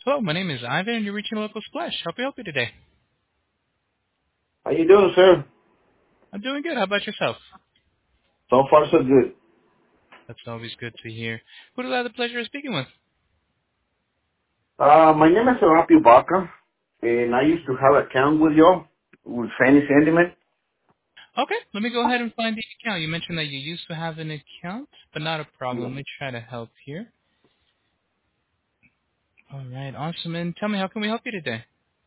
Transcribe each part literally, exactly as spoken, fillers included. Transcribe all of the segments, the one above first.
Hello, my name is Ivan, and you're reaching a local splash. How can I help you today? How you doing, sir? I'm doing good. How about yourself? So far, so good. That's always good to hear. Who do I have the pleasure of speaking with? Uh, my name is Serapio Baca, and I used to have an account with you with Fanny Sentiment. Okay, let me go ahead and find the account. You mentioned that you used to have an account, but not a problem. Let me try to help here. All right, awesome. And tell me, how can we help you today?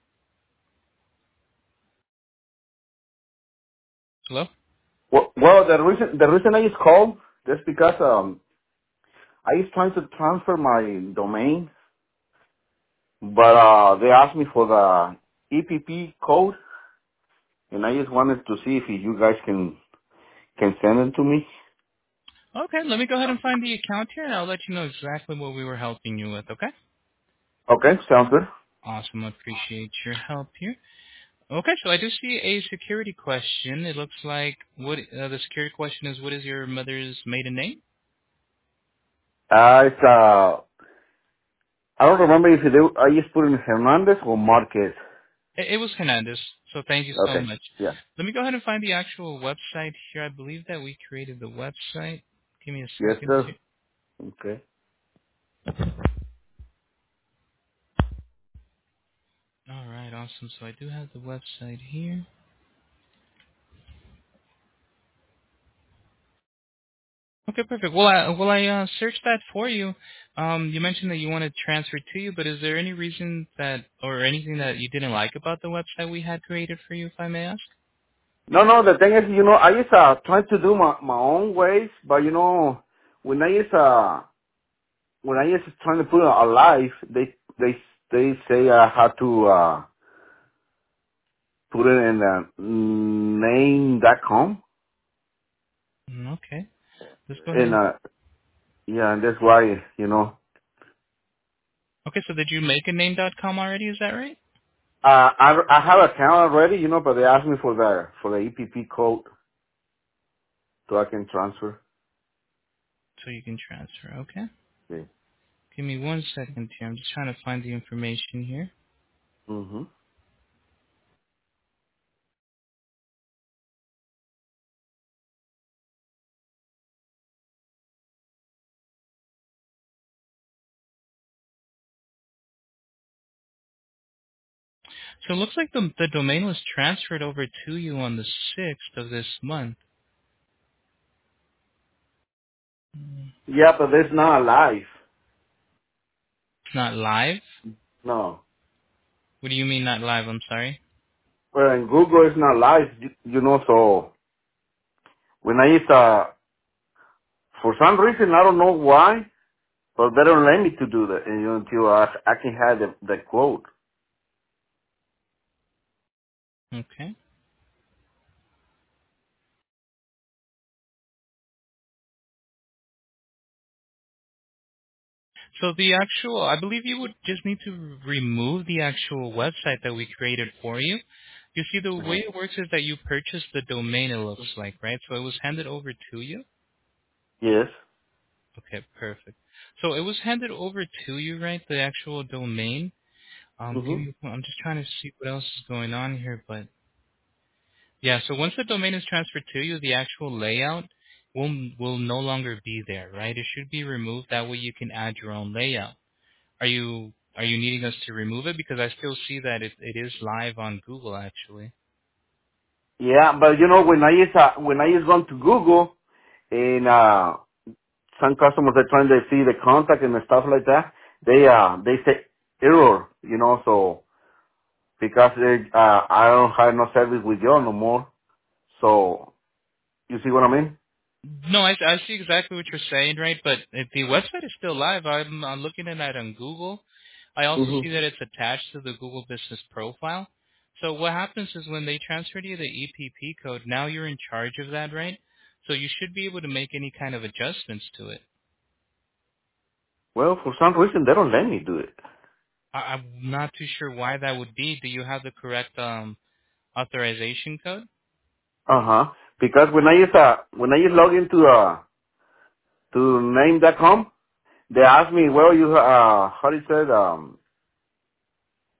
Hello? Well, well, the reason the reason I just called just because um I was trying to transfer my domain, but uh they asked me for the E P P code, and I just wanted to see if you guys can can send it to me. Okay, let me go ahead and find the account here, and I'll let you know exactly what we were helping you with, okay? Okay, sounds good. Awesome. I appreciate your help here. Okay, so I do see a security question. It looks like what uh, the security question is, what is your mother's maiden name? Uh, it's uh I don't remember if they I just put in Hernandez or Marquez. It, it was Hernandez, so thank you so Okay, much. yeah. Let me go ahead and find the actual website here. I believe that we created the website. Give me a Yes, second sir. here. Okay. All right, awesome. So I do have the website here. Okay, perfect. Well, I, well, I uh, searched that for you. Um, you mentioned that you wanted to transfer to you, but is there any reason that, or anything that you didn't like about the website we had created for you, if I may ask? No, no, the thing is, you know, I just uh trying to do my my own ways, but you know, when I just uh when I just trying to put it a live, they they they say I have to uh put it in uh, name dot com, Mm, okay, let's go ahead and and. uh yeah, and that's why, you know, Okay, so did you make a name dot com already? Is that right? uh I I have an account already, you know, but they asked me for the for the E P P code so I can transfer. So you can transfer. Okay. Yeah. Give me one second here. I'm just trying to find the information here. Mhm. So it looks like the the domain was transferred over to you on the sixth of this month. Mm, Yeah, but it's not live. It's not live? No. What do you mean not live? I'm sorry. Well, in Google it's not live, you, you know, so when I used to, for some reason, I don't know why, but they don't let me to do that you know, until I, I can have the, the quote. Okay. So the actual, I believe you would just need to remove the actual website that we created for you. You see, the Uh-huh. way it works is that you purchased the domain, it looks like, right? So it was handed over to you. Yes. Okay, perfect. So it was handed over to you, right? The actual domain. Um, give hmm me, I'm just trying to see what else is going on here, but yeah. So once the domain is transferred to you, the actual layout will will no longer be there, right? It should be removed. That way you can add your own layout. Are you are you needing us to remove it? Because I still see that it it is live on Google actually. Yeah, but you know, when I used uh, when I used gone to Google and uh, some customers are trying to see the contact and the stuff like that, they uh they say error, you know, so because they, uh, I don't have no service with you no more. So you see what I mean? No, I, I see exactly what you're saying, right? But if the website is still live, I'm, I'm looking at it on Google. I also hmm see that it's attached to the Google Business Profile. So what happens is when they transfer to you the E P P code, now you're in charge of that, right? So you should be able to make any kind of adjustments to it. Well, for some reason they don't let me do it. I, I'm not too sure why that would be. Do you have the correct um, authorization code? Uh huh. Because when I use uh when I use log into uh to name dot com, they ask me, well, you uh how do you say it, um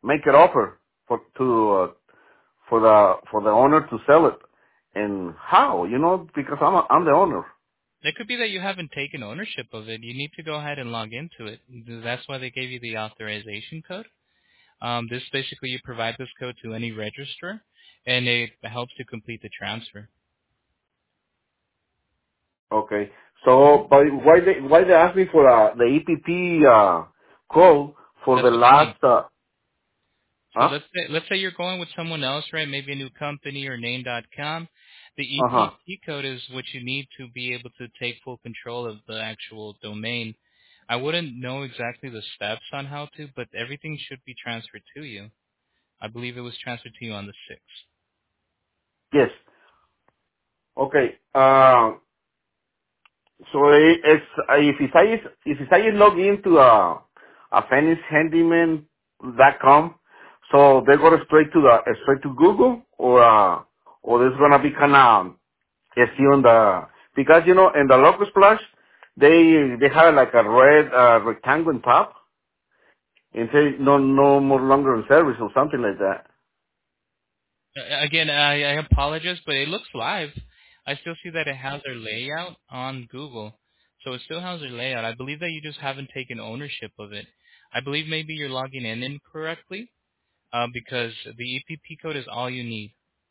make an offer for to uh, for the for the owner to sell it. And how? You know, because I'm a, I'm the owner. It could be that you haven't taken ownership of it. You need to go ahead and log into it. That's why they gave you the authorization code. Um, this basically you provide this code to any registrar, and it helps to complete the transfer. Okay. So, but why they why they ask me for uh, the E P P uh, code for That's the what they need. last? Uh, So huh? let's say let's say you're going with someone else, right? Maybe a new company or name dot com. The Uh huh. E P P code is what you need to be able to take full control of the actual domain. I wouldn't know exactly the steps on how to, but everything should be transferred to you. I believe it was transferred to you on the sixth. Yes. Okay. Uh, so it, it's uh, if it's I if it's I log into uh, a Phoenix Handyman dot com, so they go straight to the uh, straight to Google, or uh, or there's gonna be kind of see on the because you know in the Locust Splash they they have like a red uh, rectangle on top and say no no more longer in service or something like that. Uh, Again, I, I apologize, but it looks live. I still see that it has their layout on Google. So it still has their layout. I believe that you just haven't taken ownership of it. I believe maybe you're logging in incorrectly uh, because the E P P code is all you need.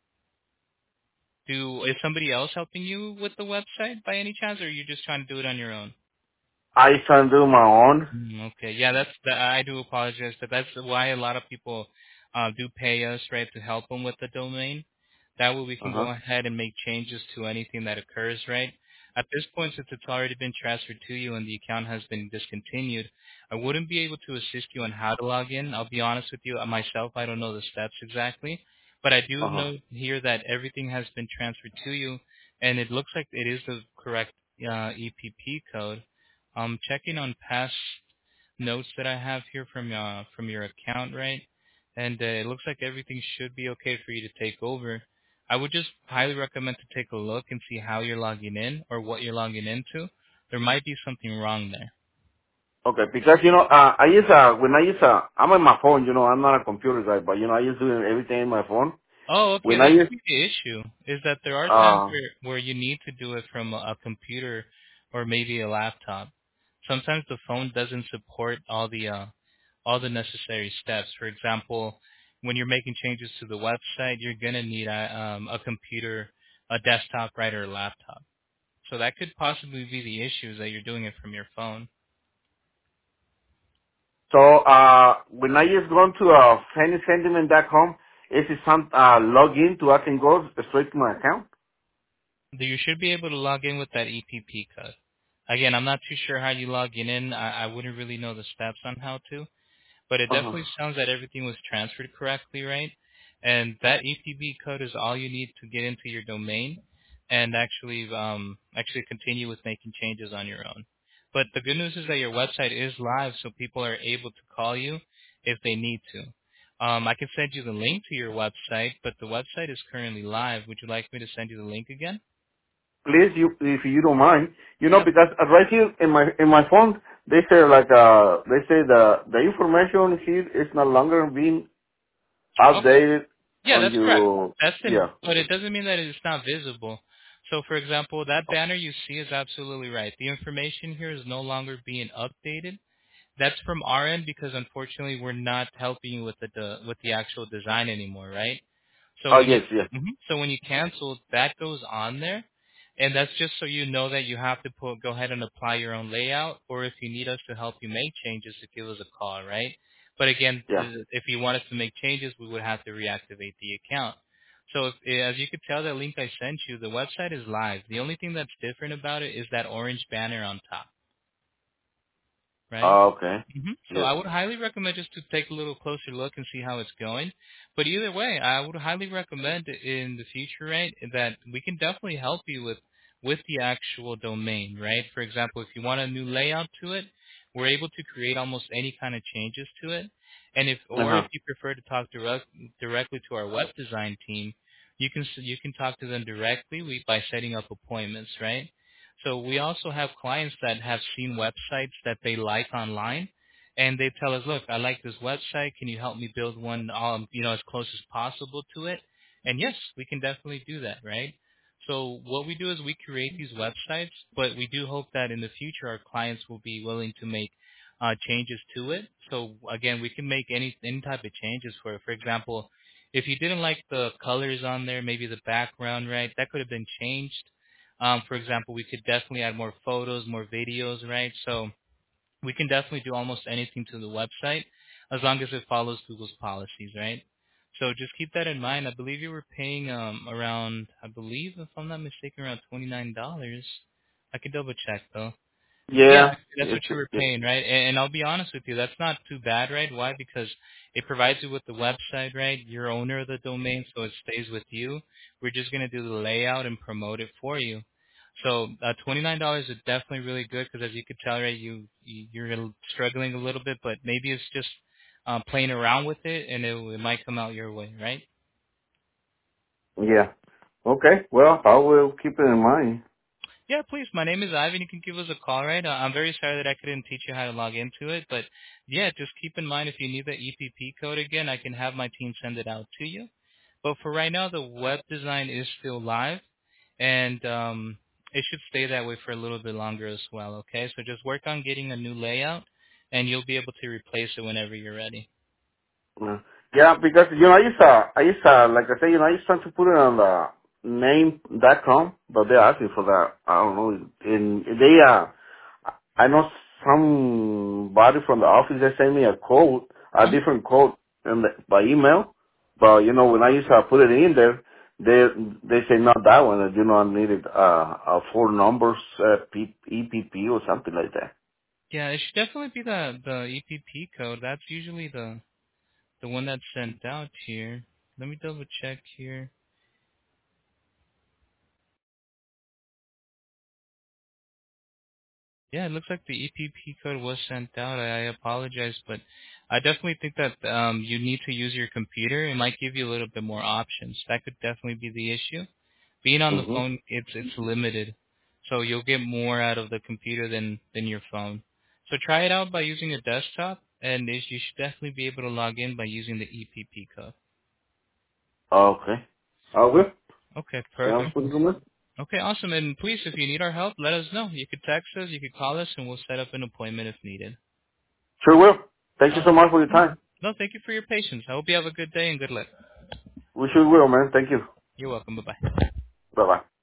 Do Is somebody else helping you with the website by any chance, or are you just trying to do it on your own? I can do my own. Mm, Okay, yeah, that's the, I do apologize, but that's why a lot of people uh, do pay us, right, to help them with the domain. That way we Uh can huh. go ahead and make changes to anything that occurs, right? At this point, since it's already been transferred to you and the account has been discontinued, I wouldn't be able to assist you on how to log in. I'll be honest with you, uh, myself, I don't know the steps exactly, but I do Uh huh. know here that everything has been transferred to you, and it looks like it is the correct uh, E P P code. I'm checking on past notes that I have here from uh, from your account, right? And uh, it looks like everything should be okay for you to take over. I would just highly recommend to take a look and see how you're logging in or what you're logging into. There might be something wrong there. Okay, because you know, uh, I use uh when I use uh I'm on my phone. You know, I'm not a computer guy, but you know, I use doing everything in my phone. Oh, okay. When I That use could be the issue. Is that there are times uh where where you need to do it from a, a computer or maybe a laptop. Sometimes the phone doesn't support all the uh, all the necessary steps. For example, when you're making changes to the website, you're gonna need a, um, a computer, a desktop, right, or a laptop. So that could possibly be the issue is that you're doing it from your phone. so uh when I just go to uh fanny sentiment dot com, is it some uh log in to I can go straight to my account? You should be able to log in with that E P P code. Again, I'm not too sure how you log in. I, I wouldn't really know the steps on how to. But it Uh huh. definitely sounds that everything was transferred correctly, right? And that E P B code is all you need to get into your domain and actually um, actually continue with making changes on your own. But the good news is that your website is live, so people are able to call you if they need to. Um, I can send you the link to your website, but the website is currently live. Would you like me to send you the link again? Please, you if you don't mind, you know, Yep. because uh, right here in my in my phone they say like uh they say the the information here is no longer being Okay. updated Yeah, on that's correct. your That's in, yeah. but it doesn't mean that it's not visible. So, for example, that banner you see is absolutely right. The information here is no longer being updated. That's from our end because unfortunately we're not helping you with the, the with the actual design anymore, right? So Oh when you yes, yes. mhm. so when you cancel, that goes on there, and that's just so you know that you have to put go ahead and apply your own layout, or if you need us to help you make changes, to give us a call, right? But again, Yeah. th- if you want us to make changes, we would have to reactivate the account. So if, eh, as you could tell, that link I sent you, the website is live. The only thing that's different about it is that orange banner on top, right? Oh, okay. hmm So Yes. I would highly recommend just to take a little closer look and see how it's going. But either way, I would highly recommend in the future, right, that we can definitely help you with with the actual domain, right? For example, if you want a new layout to it, we're able to create almost any kind of changes to it. And if Uh or if huh. you prefer to talk direct, directly to our web design team, you can s- you can talk to them directly we, by setting up appointments, right? So we also have clients that have seen websites that they like online, and they tell us, look, I like this website. Can you help me build one, um, you know, as close as possible to it? And yes, we can definitely do that, right? So what we do is we create these websites, but we do hope that in the future our clients will be willing to make uh, changes to it. So again, we can make any any type of changes for it. For example, if you didn't like the colors on there, maybe the background, right? That could have been changed. Um, for example, we could definitely add more photos, more videos, right? So we can definitely do almost anything to the website as long as it follows Google's policies, right? So just keep that in mind. I believe you were paying um around, I believe, if I'm not mistaken, around twenty-nine dollars. I could double check though. Yeah, Yeah. that's what It's, you were it, paying, right? And, and I'll be honest with you, that's not too bad, right? Why? Because it provides you with the website, right? You're owner of the domain, so it stays with you. We're just going to do the layout and promote it for you. So uh, twenty-nine dollars is definitely really good because, as you could tell, right, you you- you're a little- struggling a little bit, but maybe it's just uh, playing around with it, and it, it might come out your way, right? yeah. Okay. Well, I will keep it in mind. Yeah, please. My name is Ivan. You can give us a call, right? Uh, I'm very sorry that I couldn't teach you how to log into it, but yeah, just keep in mind if you need the E P P code again, I can have my team send it out to you. But for right now, the web design is still live, and um, it should stay that way for a little bit longer as well. Okay, so just work on getting a new layout, and you'll be able to replace it whenever you're ready. Uh, Yeah, because you know I used to, I used to, like I say, you know, I used to put it on the name dot com, but they're asking for that. I don't know. And they, uh, I know somebody from the office they sent me a code, a Mhm. different code, in the, by email. But you know, when I used to put it in there, they they say not that one. You know, I needed uh, uh four numbers, uh, P, E P P or something like that. Yeah, it should definitely be the the E P P code. That's usually the the one that's sent out here. Let me double check here. Yeah, it looks like the E P P code was sent out. I, I apologize, but I definitely think that um, you need to use your computer. It might give you a little bit more options. That could definitely be the issue. Being on the hmm phone, it's it's limited, so you'll get more out of the computer than than your phone. So try it out by using a desktop, and it, you should definitely be able to log in by using the E P P code. Okay. I will. Okay, Sounds perfect. good to me. Okay, awesome. And please, if you need our help, let us know. You could text us, you could call us, and we'll set up an appointment if needed. Sure will. Thank you Uh, so much for your no, time. no, thank you for your patience. I hope you have a good day and good luck. We sure will, man. Thank you. You're welcome. Bye-bye. Bye bye.